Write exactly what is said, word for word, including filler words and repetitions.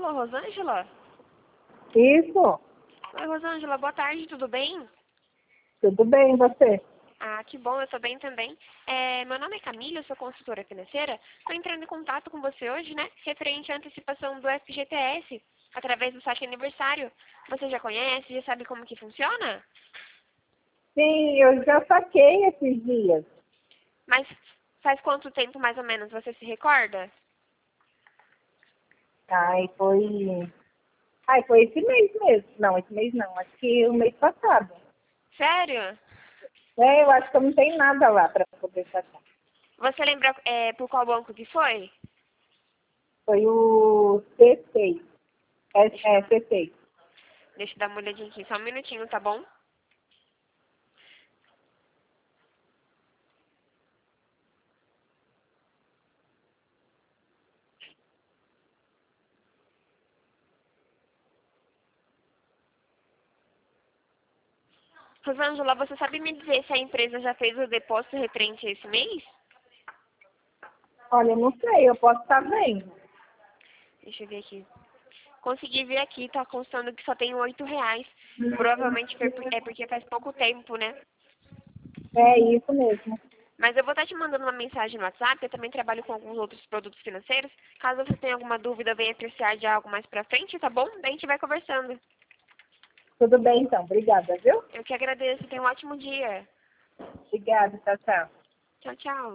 Alô, Rosângela? Isso, Oi, Rosângela, boa tarde, tudo bem? tudo bem, você? Ah, que bom, eu tô bem também. É, meu nome é Camila, eu sou consultora financeira. Estou entrando em contato com você hoje, né, referente à antecipação do F G T S, através do saque aniversário. Você já conhece, já sabe como que funciona? Sim, eu já saquei esses dias. Mas faz quanto tempo, mais ou menos, você se recorda? Ai, foi. Ai, foi esse mês mesmo. Não, esse mês não, acho que o mês passado. Sério? É, eu acho que eu não tenho nada lá para poder sacar. Você lembra é, por qual banco que foi? Foi o C seis. É, Deixa eu é dar, C seis. deixa eu dar uma olhadinha aqui, só um minutinho, tá bom? Rosângela, você sabe me dizer se a empresa já fez o depósito referente a esse mês? Olha, eu não sei, eu posso estar vendo. Deixa eu ver aqui. Consegui ver aqui, tá constando que só tem oito reais. Provavelmente foi por- é porque faz pouco tempo, né? É isso mesmo. Mas eu vou estar te mandando uma mensagem no WhatsApp, eu também trabalho com alguns outros produtos financeiros. Caso você tenha alguma dúvida, venha apreciar de algo mais pra frente, tá bom? Daí a gente vai conversando. Tudo bem então, obrigada, viu? Eu que agradeço, tenha um ótimo dia. Obrigada, tchau, tchau. Tchau, tchau.